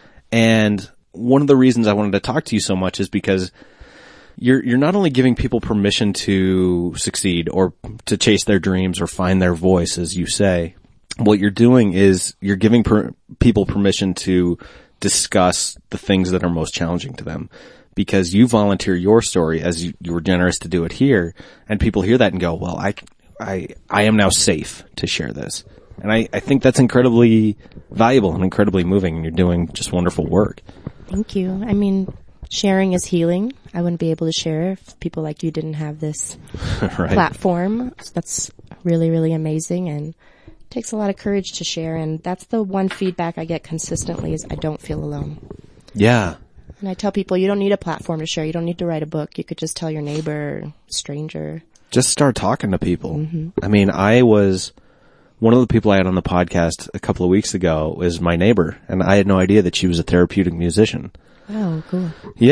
And one of the reasons I wanted to talk to you so much is because you're, you're not only giving people permission to succeed or to chase their dreams or find their voice, as you say. What you're doing is you're giving per- people permission to discuss the things that are most challenging to them, because you volunteer your story as you, you were generous to do it here, and people hear that and go, well, I, I, I am now safe to share this. And I, I think that's incredibly valuable and incredibly moving, and you're doing just wonderful work. Thank you. I mean, sharing is healing. I wouldn't be able to share if people like you didn't have this right. platform. So that's really, really amazing, and takes a lot of courage to share, and that's the one feedback I get consistently is I don't feel alone. Yeah. And I tell people you don't need a platform to share. You don't need to write a book. You could just tell your neighbor, stranger. Just start talking to people. Mm-hmm. I mean, I was, one of the people I had on the podcast a couple of weeks ago was my neighbor, and I had no idea that she was a therapeutic musician. Oh, cool. Yeah.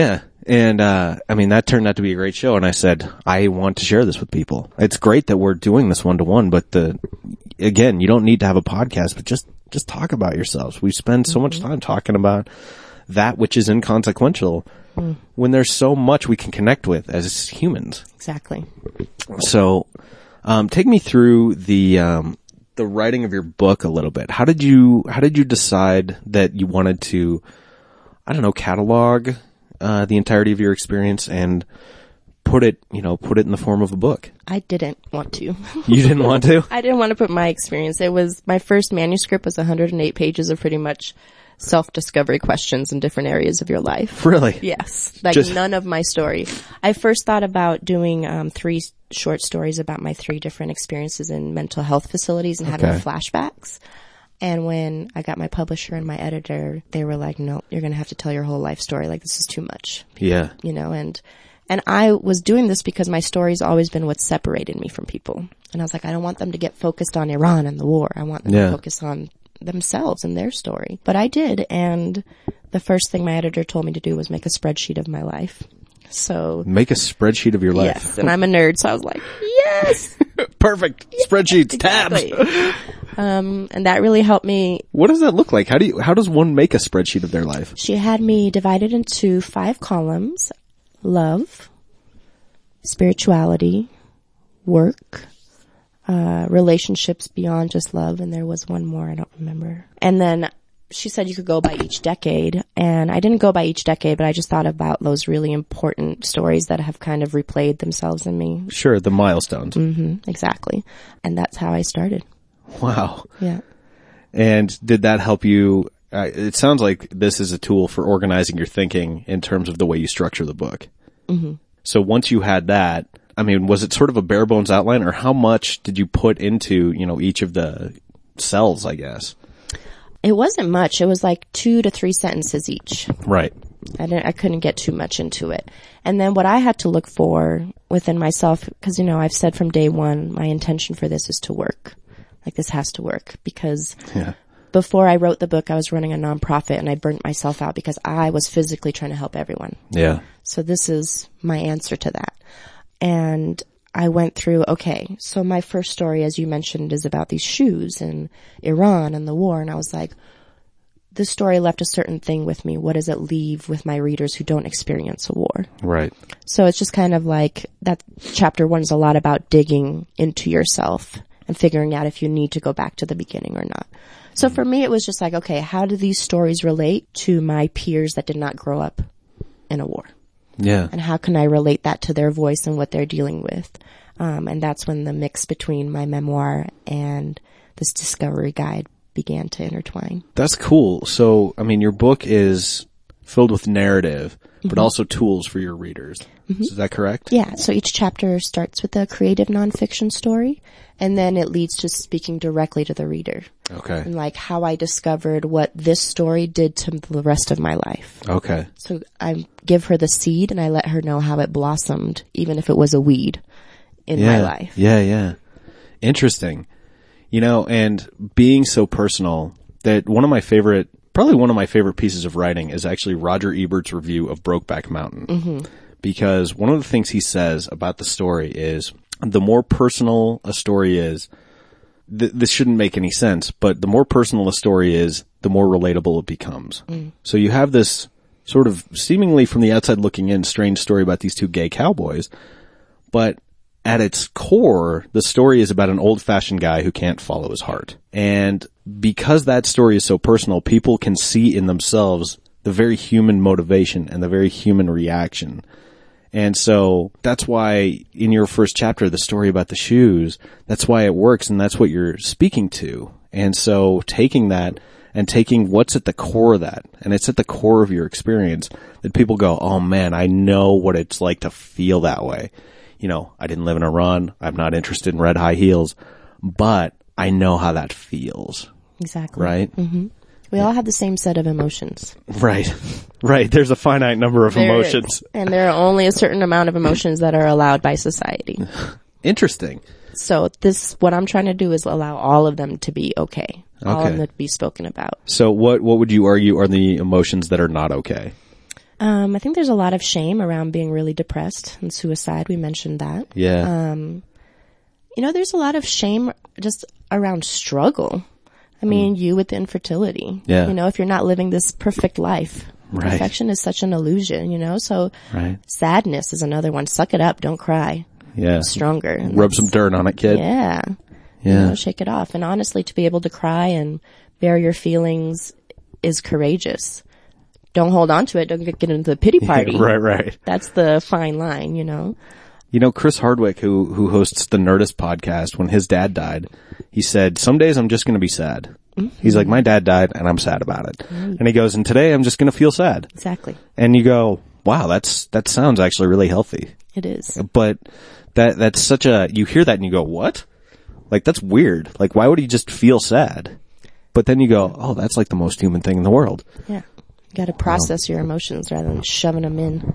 And, uh, I mean, that turned out to be a great show. And I said, I want to share this with people. It's great that we're doing this one to one, but the, again, you don't need to have a podcast, but just, just talk about yourselves. We spend so mm-hmm. much time talking about that which is inconsequential mm. when there's so much we can connect with as humans. Exactly. So, um, take me through the, um, the writing of your book a little bit. How did you, how did you decide that you wanted to, I don't know, catalog, uh, the entirety of your experience and put it, you know, put it in the form of a book? I didn't want to. You didn't want to? I didn't want to put my experience. It was, my first manuscript was one hundred eight pages of pretty much self-discovery questions in different areas of your life. Really? Yes. Like Just... none of my story. I first thought about doing um three short stories about my three different experiences in mental health facilities and okay. having flashbacks. And when I got my publisher and my editor, they were like, no, you're going to have to tell your whole life story. Like, this is too much. Yeah. You know, and, and I was doing this because my story's always been what separated me from people. And I was like, I don't want them to get focused on Iran and the war. I want them yeah. to focus on themselves and their story. But I did. And the first thing my editor told me to do was make a spreadsheet of my life. So make a spreadsheet of your life. Yes. And I'm a nerd. So I was like, yes. Perfect. Yeah, spreadsheets, exactly. tabs. Um, and that really helped me. What does that look like? How do you, how does one make a spreadsheet of their life? She had me divided into five columns: love, spirituality, work, uh, relationships beyond just love. And there was one more. I don't remember. And then she said you could go by each decade. And I didn't go by each decade, but I just thought about those really important stories that have kind of replayed themselves in me. Sure. The milestones. Mm-hmm. Exactly. And that's how I started. Wow. Yeah. And did that help you? Uh, it sounds like this is a tool for organizing your thinking in terms of the way you structure the book. Mm-hmm. So once you had that, I mean, was it sort of a bare bones outline, or how much did you put into, you know, each of the cells, I guess? It wasn't much. It was like two to three sentences each. Right. I didn't, I couldn't get too much into it. And then what I had to look for within myself, because, you know, I've said from day one, my intention for this is to work. Like, this has to work, because yeah. before I wrote the book, I was running a nonprofit and I burnt myself out because I was physically trying to help everyone. Yeah. So this is my answer to that. And I went through, okay, so my first story, as you mentioned, is about these shoes and Iran and the war. And I was like, this story left a certain thing with me. What does it leave with my readers who don't experience a war? Right. So it's just kind of like that chapter one is a lot about digging into yourself and figuring out if you need to go back to the beginning or not. So for me, it was just like, okay, how do these stories relate to my peers that did not grow up in a war? Yeah. And how can I relate that to their voice and what they're dealing with? Um, and that's when the mix between my memoir and this discovery guide began to intertwine. That's cool. So, I mean, your book is filled with narrative, but mm-hmm. also tools for your readers. Mm-hmm. Is that correct? Yeah. So each chapter starts with a creative nonfiction story, and then it leads to speaking directly to the reader. Okay. And like how I discovered what this story did to the rest of my life. Okay. So I give her the seed and I let her know how it blossomed, even if it was a weed in yeah. my life. Yeah, yeah. Interesting. You know, and being so personal, that one of my favorite, probably one of my favorite pieces of writing is actually Roger Ebert's review of Brokeback Mountain. Mm-hmm. Because one of the things he says about the story is, the more personal a story is, th- this shouldn't make any sense, but the more personal a story is, the more relatable it becomes. Mm. So you have this sort of seemingly from the outside looking in strange story about these two gay cowboys, but at its core, the story is about an old-fashioned guy who can't follow his heart. And because that story is so personal, people can see in themselves the very human motivation and the very human reaction. And so that's why in your first chapter, the story about the shoes, that's why it works, and that's what you're speaking to. And so taking that and taking what's at the core of that, and it's at the core of your experience, that people go, oh man, I know what it's like to feel that way. You know, I didn't live in Iran. I'm not interested in red high heels, but I know how that feels. Exactly. Right? Mm-hmm. We all have the same set of emotions. Right. Right. There's a finite number of there emotions. Is. And there are only a certain amount of emotions that are allowed by society. Interesting. So this, what I'm trying to do is allow all of them to be okay. All okay. of them to be spoken about. So what, what would you argue are the emotions that are not okay? Um, I think there's a lot of shame around being really depressed and suicide. We mentioned that. Yeah. Um, you know, there's a lot of shame just around struggle. I mean, mm. you with the infertility. Yeah. You know, if you're not living this perfect life. Right. Perfection is such an illusion, you know, so right. sadness is another one. Suck it up. Don't cry. Yeah. It's stronger. And rub some dirt on it, kid. Yeah. Yeah. You know, shake it off. And honestly, to be able to cry and bear your feelings is courageous. Don't hold on to it. Don't get, get into the pity party. Yeah, right, right. That's the fine line, you know. You know, Chris Hardwick, who who hosts the Nerdist podcast, when his dad died, he said, some days I'm just going to be sad. Mm-hmm. He's like, my dad died and I'm sad about it. Right. And he goes, and today I'm just going to feel sad. Exactly. And you go, wow, that's, that sounds actually really healthy. It is. But that, that's such a, you hear that and you go, what? Like, that's weird. Like, why would he just feel sad? But then you go, oh, that's like the most human thing in the world. Yeah. You got to process your emotions rather than shoving them in.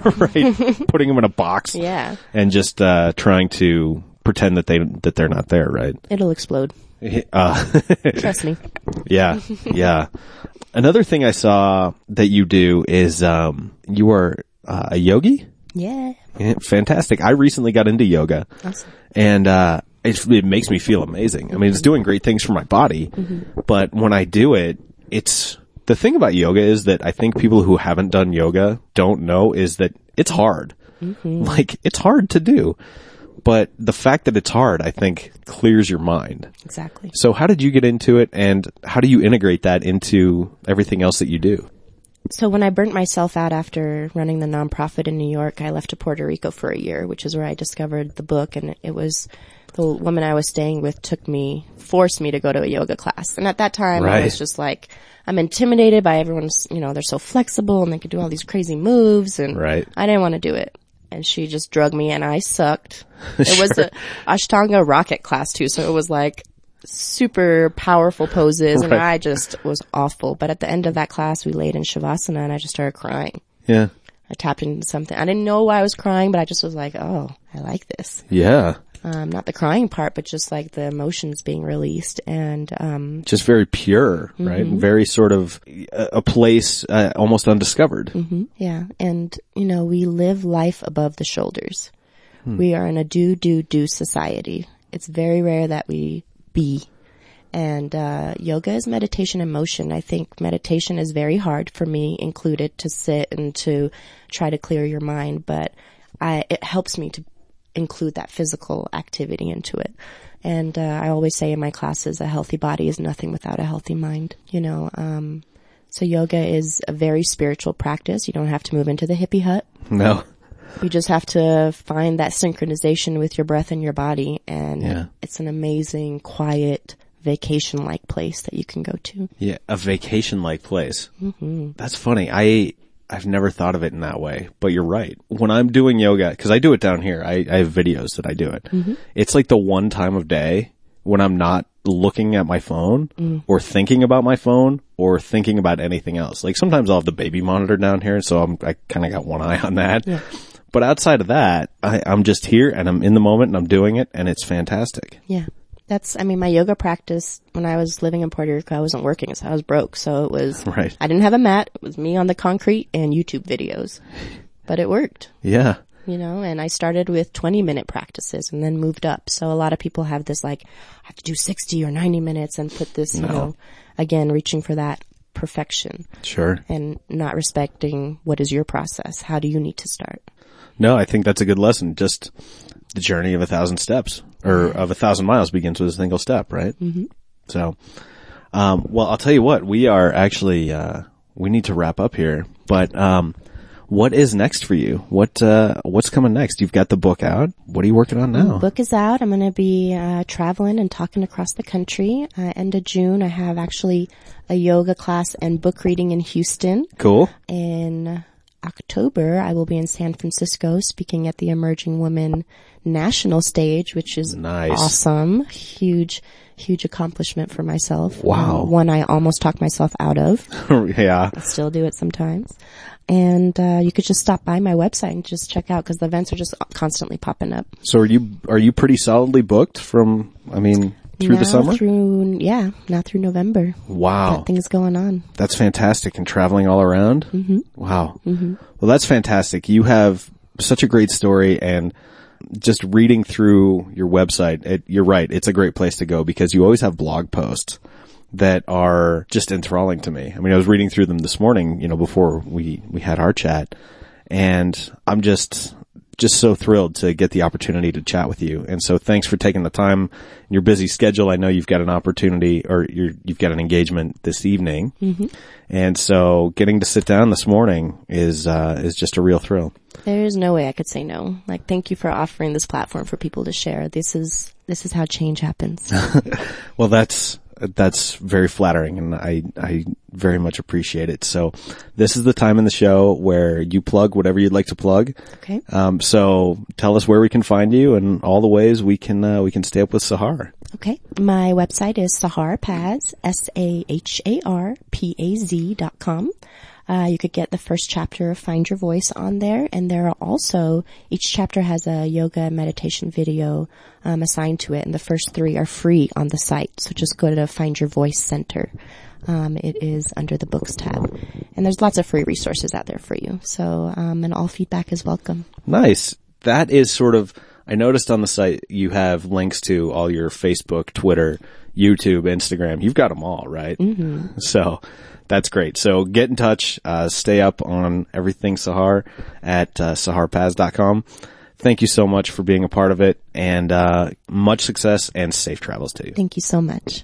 Right. Putting them in a box. Yeah. And just, uh, trying to pretend that they, that they're not there, right? It'll explode. Uh, Trust me. Yeah, yeah. Another thing I saw that you do is um you are uh, a yogi? Yeah. Yeah. Fantastic. I recently got into yoga. Awesome. And uh it, it makes me feel amazing. I mean, it's doing great things for my body, mm-hmm. but when I do it, it's the thing about yoga is that I think people who haven't done yoga don't know is that it's hard. Mm-hmm. Like, it's hard to do. But the fact that it's hard, I think, clears your mind. Exactly. So how did you get into it, and how do you integrate that into everything else that you do? So when I burnt myself out after running the nonprofit in New York, I left to Puerto Rico for a year, which is where I discovered the book. And it was the woman I was staying with took me, forced me to go to a yoga class. And at that time, right. I was just like, I'm intimidated by everyone's, you know, they're so flexible and they could do all these crazy moves. And right. I didn't want to do it. And she just drugged me and I sucked. It sure. was a Ashtanga rocket class too. So it was like super powerful poses right. and I just was awful. But at the end of that class, we laid in Shavasana and I just started crying. Yeah. I tapped into something. I didn't know why I was crying, but I just was like, oh, I like this. Yeah. Um, not the crying part, but just like the emotions being released and, um. Just very pure, mm-hmm. right? Very sort of a, a place, uh, almost undiscovered. Mm-hmm. Yeah. And, you know, we live life above the shoulders. Hmm. We are in a do, do, do society. It's very rare that we be. And, uh, yoga is meditation in motion. I think meditation is very hard for me included to sit and to try to clear your mind, but I, it helps me to include that physical activity into it. And, uh, I always say in my classes, a healthy body is nothing without a healthy mind, you know, um, so yoga is a very spiritual practice. You don't have to move into the hippie hut. No. You just have to find that synchronization with your breath and your body. And yeah. it's an amazing, quiet, vacation-like place that you can go to. Yeah, a vacation-like place. Mm-hmm. That's funny. I, I've never thought of it in that way, but you're right. When I'm doing yoga, cause I do it down here, I, I have videos that I do it. Mm-hmm. It's like the one time of day when I'm not looking at my phone mm. or thinking about my phone or thinking about anything else. Like sometimes I'll have the baby monitor down here, so I'm, I kind of got one eye on that. Yeah. But outside of that, I, I'm just here and I'm in the moment and I'm doing it and it's fantastic. Yeah. That's, I mean, my yoga practice, when I was living in Puerto Rico, I wasn't working, so I was broke. So it was, right. I didn't have a mat. It was me on the concrete and YouTube videos. But it worked. Yeah. You know, and I started with twenty minute practices and then moved up. So a lot of people have this like, I have to do sixty or ninety minutes and put this, no. you know, again, reaching for that perfection. Sure. And not respecting what is your process. How do you need to start? No, I think that's a good lesson. Just the journey of a thousand steps or of a thousand miles begins with a single step, right? Mm-hmm. So, um, well, I'll tell you what, we are actually, uh, we need to wrap up here, but, um, what is next for you? What, uh, what's coming next? You've got the book out. What are you working on now? The book is out. I'm going to be, uh, traveling and talking across the country. Uh, end of June, I have actually a yoga class and book reading in Houston. Cool. In October, I will be in San Francisco speaking at the Emerging Women National Stage, which is nice. Awesome. Huge, huge accomplishment for myself. Wow. Um, one I almost talked myself out of. Yeah. I still do it sometimes. And, uh, you could just stop by my website and just check out because the events are just constantly popping up. So are you, are you pretty solidly booked from, I mean, through now the summer? Through, yeah, now through November. Wow. Got things going on. That's fantastic. And traveling all around? Mm-hmm. Wow. Mm-hmm. Well, that's fantastic. You have such a great story, and just reading through your website, it, you're right. It's a great place to go because you always have blog posts that are just enthralling to me. I mean, I was reading through them this morning, you know, before we, we had our chat, and I'm just, just so thrilled to get the opportunity to chat with you. And so thanks for taking the time in your busy schedule. I know you've got an opportunity, or you're, you've got an engagement this evening. Mm-hmm. And so getting to sit down this morning is, uh, is just a real thrill. There is no way I could say no. Like, thank you for offering this platform for people to share. This is, this is how change happens. Well, that's, that's very flattering, and I, I very much appreciate it. So this is the time in the show where you plug whatever you'd like to plug. Okay. Um, so tell us where we can find you and all the ways we can, uh, we can stay up with Sahar. Okay. My website is Sahar Paz, S A H A R P A Z dot com. Uh, you could get the first chapter of Find Your Voice on there, and there are also, each chapter has a yoga meditation video um, assigned to it, and the first three are free on the site. So just go to Find Your Voice Center. Um, it is under the books tab, and there's lots of free resources out there for you. So, um, and all feedback is welcome. Nice. That is sort of, I noticed on the site you have links to all your Facebook, Twitter, YouTube, Instagram. You've got them all, right? Mm-hmm. So that's great. So get in touch, uh, stay up on everything Sahar at uh, sahar paz dot com. Thank you so much for being a part of it, and uh, much success and safe travels to you. Thank you so much.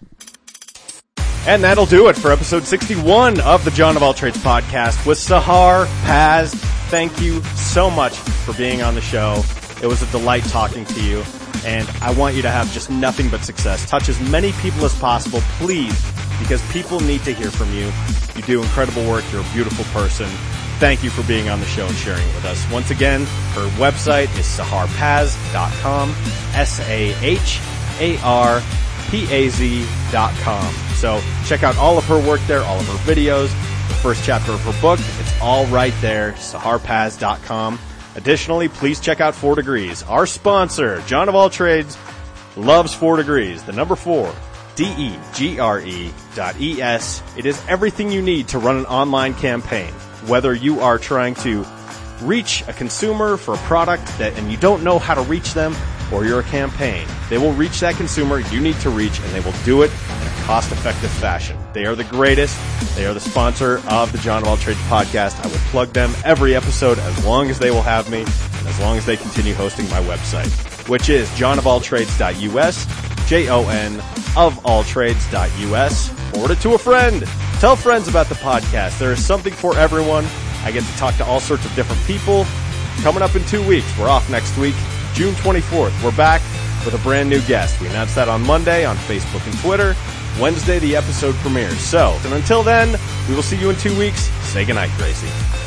And that'll do it for episode sixty-one of the John of All Trades podcast with Sahar Paz. Thank you so much for being on the show. It was a delight talking to you, and I want you to have just nothing but success. Touch as many people as possible, please, because people need to hear from you. You do incredible work. You're a beautiful person. Thank you for being on the show and sharing it with us. Once again, her website is sahar paz dot com, S A H A R P A Z dot com. So check out all of her work there, all of her videos, the first chapter of her book. It's all right there, sahar paz dot com. Additionally, please check out Four Degrees. Our sponsor, John of All Trades, loves Four Degrees. The number four, D E G R E dot E S. It is everything you need to run an online campaign. Whether you are trying to reach a consumer for a product that and you don't know how to reach them, or you're a campaign, they will reach that consumer you need to reach, and they will do it in a cost-effective fashion. They are the greatest. They are the sponsor of the John of All Trades podcast. I will plug them every episode as long as they will have me, and as long as they continue hosting my website, which is john of all trades dot U S, J O N of all trades dot U S. Forward it to a friend. Tell friends about the podcast. There is something for everyone. I get to talk to all sorts of different people. Coming up in two weeks, we're off next week, June twenty-fourth. We're back with a brand new guest. We announced that on Monday on Facebook and Twitter. Wednesday, the episode premieres. So, and until then, we will see you in two weeks. Say goodnight, Gracie.